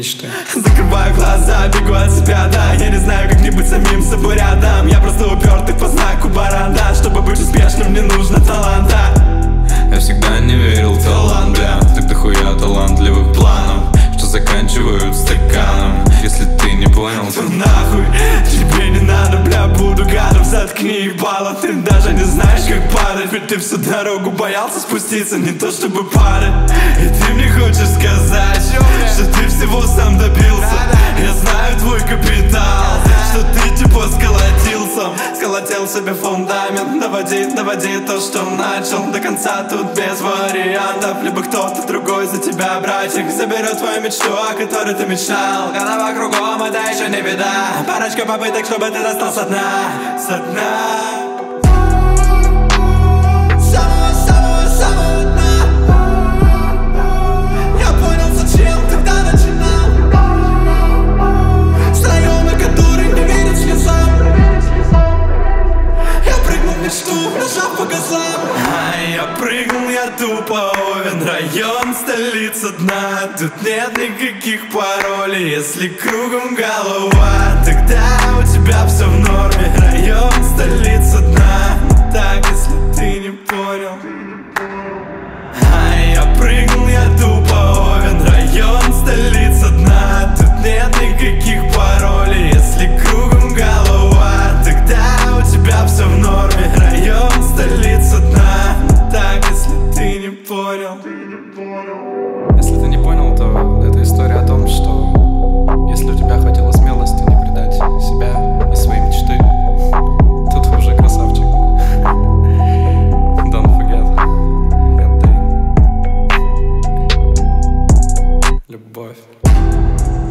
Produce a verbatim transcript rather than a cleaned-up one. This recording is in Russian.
мечты. Закрываю глаза, бегу от себя, да. Я не знаю, как не быть самим собой рядом. Я просто упертый по знаку баранда. Чтобы быть успешным, мне нужно таланта. Я всегда не верил в таланты. Так дохуя талантливых планов, что заканчивают стаканом. Если ты не понял, то нахуй тебе не надо, бля, буду гадом. Заткни ебало, ты даже не знаешь, как падать. Ведь ты всю дорогу боялся спуститься, не то чтобы падать. И ты мне хочешь сказать, что ты всего сам добился. Я знаю твой капитал, что ты типа сколотился. Сколотил себе фундамент, доводи, доводи то, что начал. До конца тут без вариантов. Либо кто-то другой за тебя, братик, заберет твою мечту, о которой ты мечтал. Голова кругом, это еще не беда. Парочка попыток, чтобы ты достал со дна. Со дна. Я прыгнул, я тупо овен. Район, столица дна. Тут нет никаких паролей. Если кругом голова, тогда у тебя все в норме. Район, столица дна. Так, если ты не понял. Я прыгнул, я тупо овен. Район, столица дна. Тут нет никаких паролей. Если кругом голова, тогда у тебя все в норме. Район, столица дна. Так, если ты не понял. Если ты не понял, то это история о том, что если у тебя хватило смелости не предать себя и свои мечты, то ты уже красавчик. Don't forget. Это любовь.